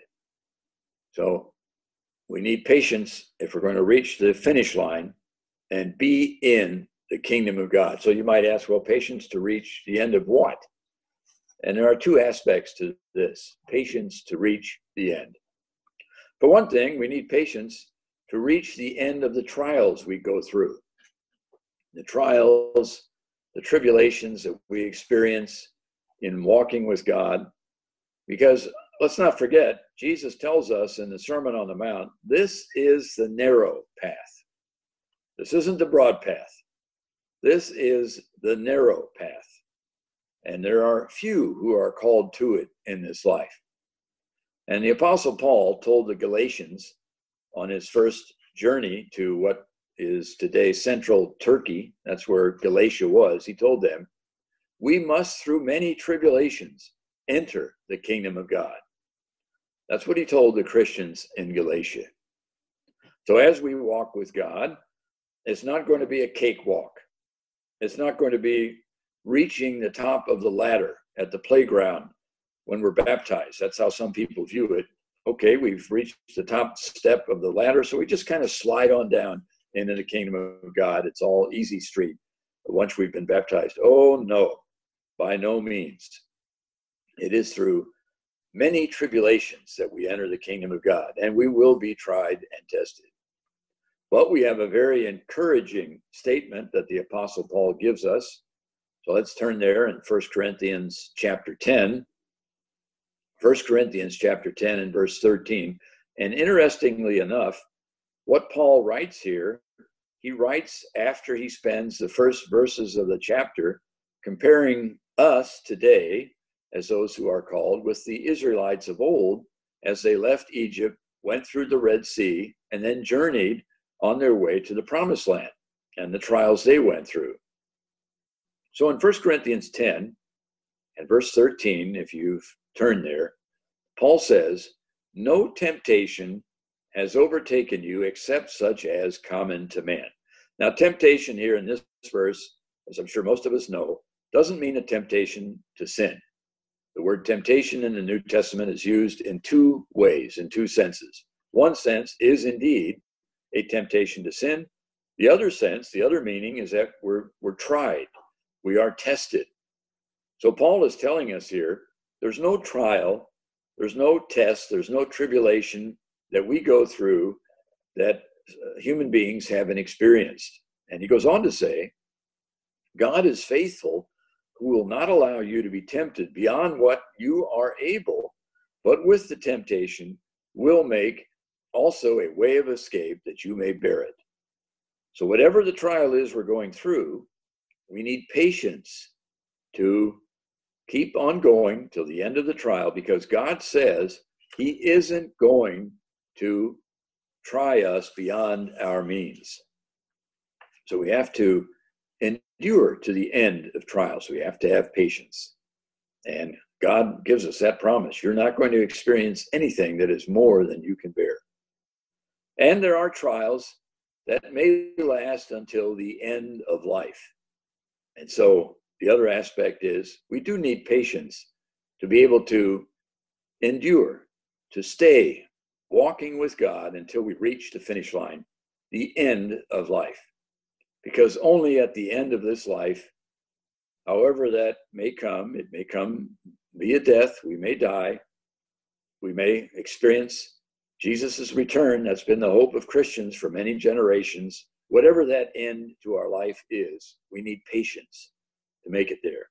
So we need patience if we're going to reach the finish line and be in the kingdom of God. So you might ask, well, patience to reach the end of what? And there are two aspects to this: patience to reach the end. For one thing, we need patience to reach the end of the trials we go through. The trials, the tribulations that we experience in walking with God. Because let's not forget, Jesus tells us in the Sermon on the Mount, this is the narrow path. This isn't the broad path. This is the narrow path. And there are few who are called to it in this life. And the Apostle Paul told the Galatians on his first journey to what is today central Turkey, that's where Galatia was, he told them, we must through many tribulations enter the kingdom of God. That's what he told the Christians in Galatia. So as we walk with God, it's not going to be a cakewalk. It's not going to be reaching the top of the ladder at the playground when we're baptized. That's how some people view it. Okay, we've reached the top step of the ladder, so we just kind of slide on down into the kingdom of God. It's all easy street once we've been baptized. Oh, no, by no means. It is through many tribulations that we enter the kingdom of God, and we will be tried and tested. But we have a very encouraging statement that the Apostle Paul gives us. So let's turn there in First Corinthians chapter ten. First Corinthians chapter ten and verse thirteen. And interestingly enough, what Paul writes here, he writes after he spends the first verses of the chapter comparing us today as those who are called with the Israelites of old as they left Egypt, went through the Red Sea, and then journeyed on their way to the Promised Land and the trials they went through. So in First Corinthians ten and verse thirteen, if you've turned there, Paul says, no temptation has overtaken you except such as common to man. Now, temptation here in this verse, as I'm sure most of us know, doesn't mean a temptation to sin. The word temptation in the New Testament is used in two ways, in two senses. One sense is indeed a temptation to sin. The other sense, the other meaning is that we're, we're tried. We are tested. So Paul is telling us here, there's no trial, there's no test, there's no tribulation that we go through that human beings haven't experienced. And he goes on to say, God is faithful, who will not allow you to be tempted beyond what you are able, but with the temptation will make also a way of escape that you may bear it. So whatever the trial is we're going through, we need patience to keep on going till the end of the trial, because God says he isn't going to try us beyond our means. So we have to endure to the end of trials. We have to have patience. And God gives us that promise. You're not going to experience anything that is more than you can bear. And there are trials that may last until the end of life. And so the other aspect is we do need patience to be able to endure, to stay walking with God until we reach the finish line, the end of life. Because only at the end of this life, however that may come, it may come via death, we may die, we may experience Jesus' return. That's been the hope of Christians for many generations. Whatever that end to our life is, we need patience to make it there.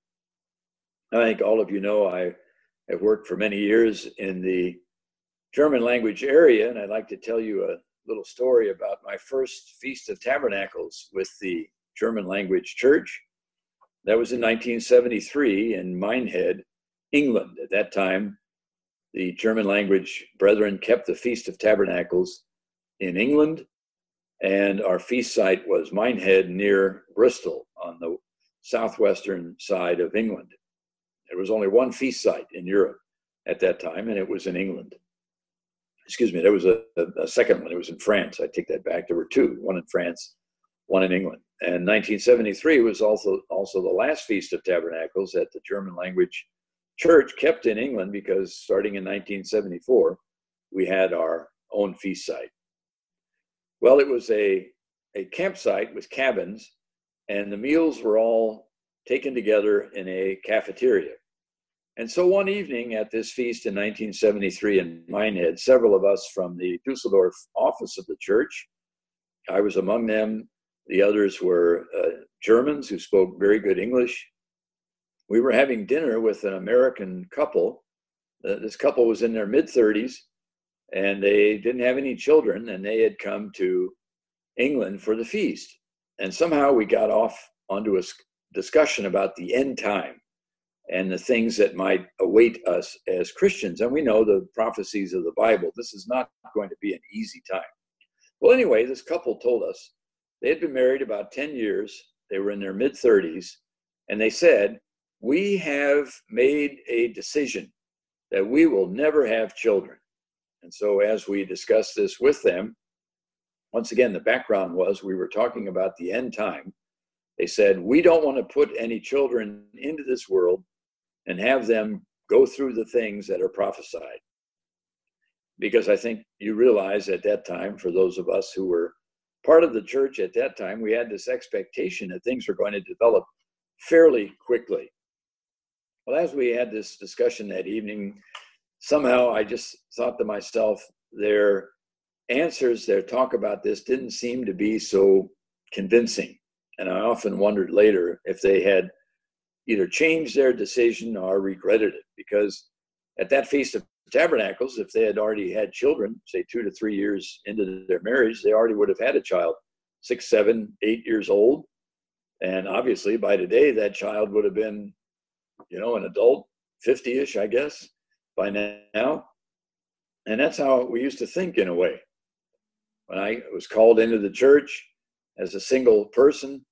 I think all of you know I have worked for many years in the German language area, and I'd like to tell you a little story about my first Feast of Tabernacles with the German language church. That was in nineteen seventy-three in Minehead, England. At that time, the German language brethren kept the Feast of Tabernacles in England, and our feast site was Minehead near Bristol on the southwestern side of England. There was only one feast site in Europe at that time, and it was in England. Excuse me, there was a, a, a second one. It was in France. I take that back. There were two, one in France, one in England. And nineteen seventy-three was also, also the last Feast of Tabernacles that the German language church kept in England, because starting in nineteen seventy-four, we had our own feast site. Well, it was a, a campsite with cabins, and the meals were all taken together in a cafeteria. And so one evening at this feast in nineteen seventy-three in Minehead, several of us from the Dusseldorf office of the church, I was among them. The others were uh, Germans who spoke very good English. We were having dinner with an American couple. Uh, this couple was in their mid-thirties, and they didn't have any children, and they had come to England for the feast. And somehow we got off onto a discussion about the end time and the things that might await us as Christians. And we know the prophecies of the Bible. This is not going to be an easy time. Well, anyway, this couple told us they had been married about ten years. They were in their mid-thirties, and they said, "We have made a decision that we will never have children." And so as we discussed this with them, once again, the background was we were talking about the end time. They said, "We don't want to put any children into this world and have them go through the things that are prophesied." Because I think you realize at that time, for those of us who were part of the church at that time, we had this expectation that things were going to develop fairly quickly. Well, as we had this discussion that evening, somehow I just thought to myself, their answers, their talk about this didn't seem to be so convincing. And I often wondered later if they had either changed their decision or regretted it, because at that Feast of Tabernacles, if they had already had children, say two to three years into their marriage, they already would have had a child, six, seven, eight years old. And obviously by today, that child would have been, you know, an adult, fifty-ish, I guess, by now. And that's how we used to think in a way. When I was called into the church as a single person,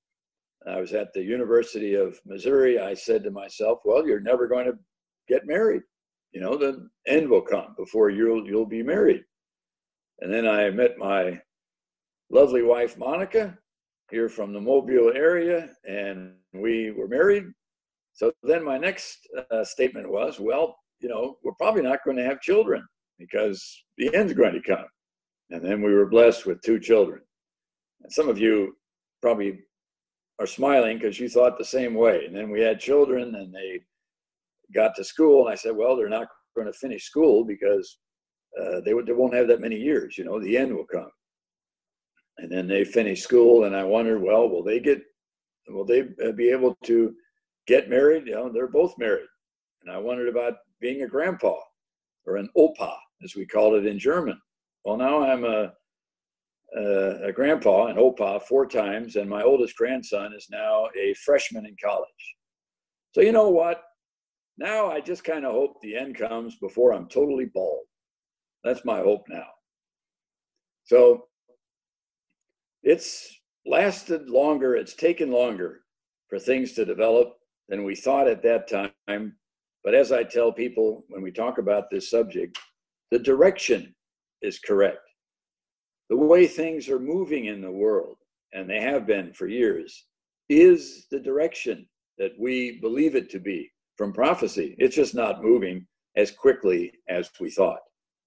I was at the University of Missouri, I said to myself, well, you're never going to get married. You know, the end will come before you'll you'll be married. And then I met my lovely wife, Monica, here from the Mobile area, and we were married. So then my next uh, statement was, well, you know, we're probably not going to have children because the end's going to come. And then we were blessed with two children. And some of you probably are smiling because you thought the same way. And then we had children and they got to school, and I said, well, they're not going to finish school because uh, they, they won't have that many years, you know, the end will come. And then they finished school, and I wondered, well, will they get, will they be able to get married? You know, they're both married. And I wondered about being a grandpa, or an Opa, as we call it in German. Well, now I'm a, a, a grandpa, an Opa, four times, and my oldest grandson is now a freshman in college. So you know what? Now I just kind of hope the end comes before I'm totally bald. That's my hope now. So it's lasted longer, it's taken longer for things to develop than we thought at that time. But as I tell people when we talk about this subject, the direction is correct. The way things are moving in the world, and they have been for years, is the direction that we believe it to be from prophecy. It's just not moving as quickly as we thought.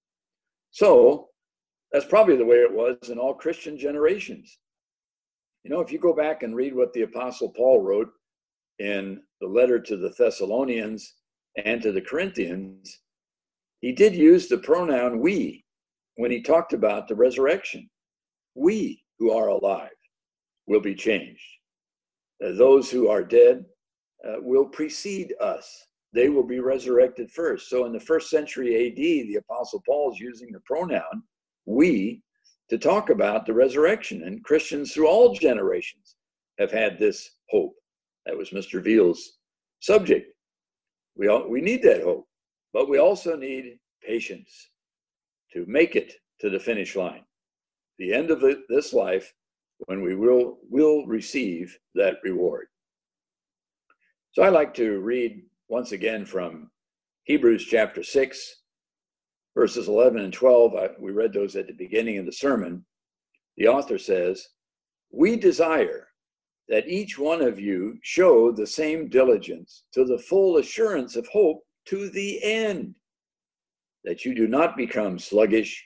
So that's probably the way it was in all Christian generations. You know, if you go back and read what the Apostle Paul wrote in the letter to the Thessalonians and to the Corinthians, he did use the pronoun we when he talked about the resurrection. We who are alive will be changed. Uh, those who are dead uh, will precede us. They will be resurrected first. So in the first century A D, the Apostle Paul is using the pronoun we to talk about the resurrection. And Christians through all generations have had this hope. That was Mister Veal's subject. We, all, we need that hope, but we also need patience to make it to the finish line, the end of the, this life, when we will, will receive that reward. So I like to read once again from Hebrews chapter six, verses eleven and twelve. I, we read those at the beginning of the sermon. The author says, "We desire that each one of you show the same diligence to the full assurance of hope to the end, that you do not become sluggish,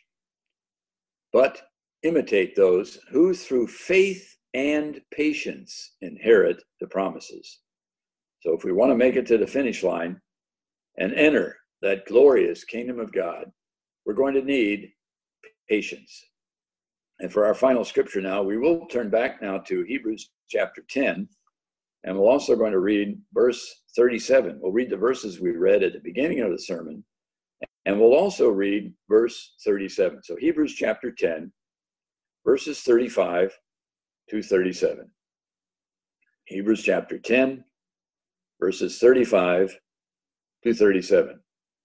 but imitate those who through faith and patience inherit the promises." So if we want to make it to the finish line and enter that glorious kingdom of God, we're going to need patience. And for our final scripture now, we will turn back now to Hebrews chapter ten, and we're also going to read verse thirty-seven. We'll read the verses we read at the beginning of the sermon, and we'll also read verse thirty-seven. So Hebrews chapter ten, verses thirty-five to thirty-seven. Hebrews chapter ten, verses thirty-five to thirty-seven.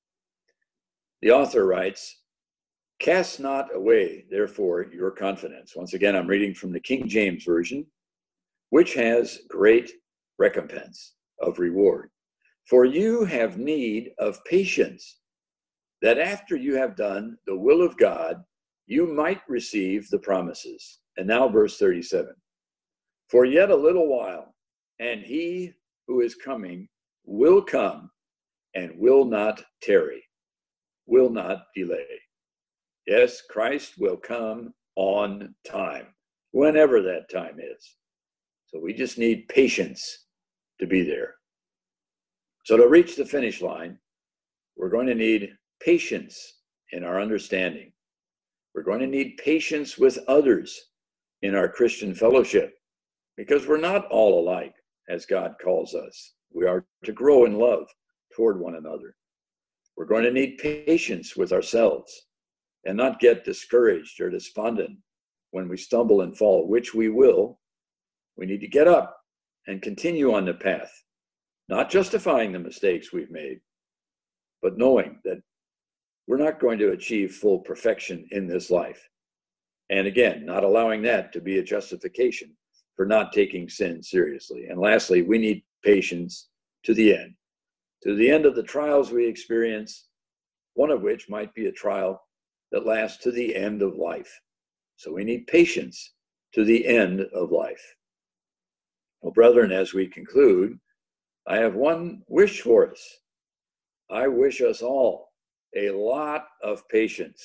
The author writes, "Cast not away, therefore, your confidence." Once again, I'm reading from the King James Version, "which has great recompense of reward. For you have need of patience, that after you have done the will of God, you might receive the promises." And now verse thirty-seven. "For yet a little while, and he who is coming will come and will not tarry," will not delay. Yes, Christ will come on time, whenever that time is. So we just need patience to be there. So to reach the finish line, we're going to need patience in our understanding. We're going to need patience with others in our Christian fellowship, because we're not all alike as God calls us. We are to grow in love toward one another. We're going to need patience with ourselves and not get discouraged or despondent when we stumble and fall, which we will. We need to get up and continue on the path, not justifying the mistakes we've made, but knowing that we're not going to achieve full perfection in this life. And again, not allowing that to be a justification for not taking sin seriously. And lastly, we need patience to the end, to the end of the trials we experience, one of which might be a trial that lasts to the end of life. So we need patience to the end of life. Well, brethren, as we conclude, I have one wish for us. I wish us all a lot of patience,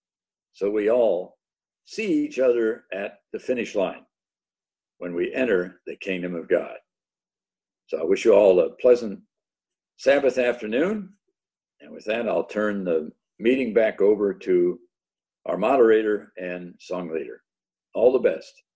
so we all see each other at the finish line when we enter the kingdom of God. So I wish you all a pleasant Sabbath afternoon. And with that, I'll turn the meeting back over to our moderator and song leader. All the best.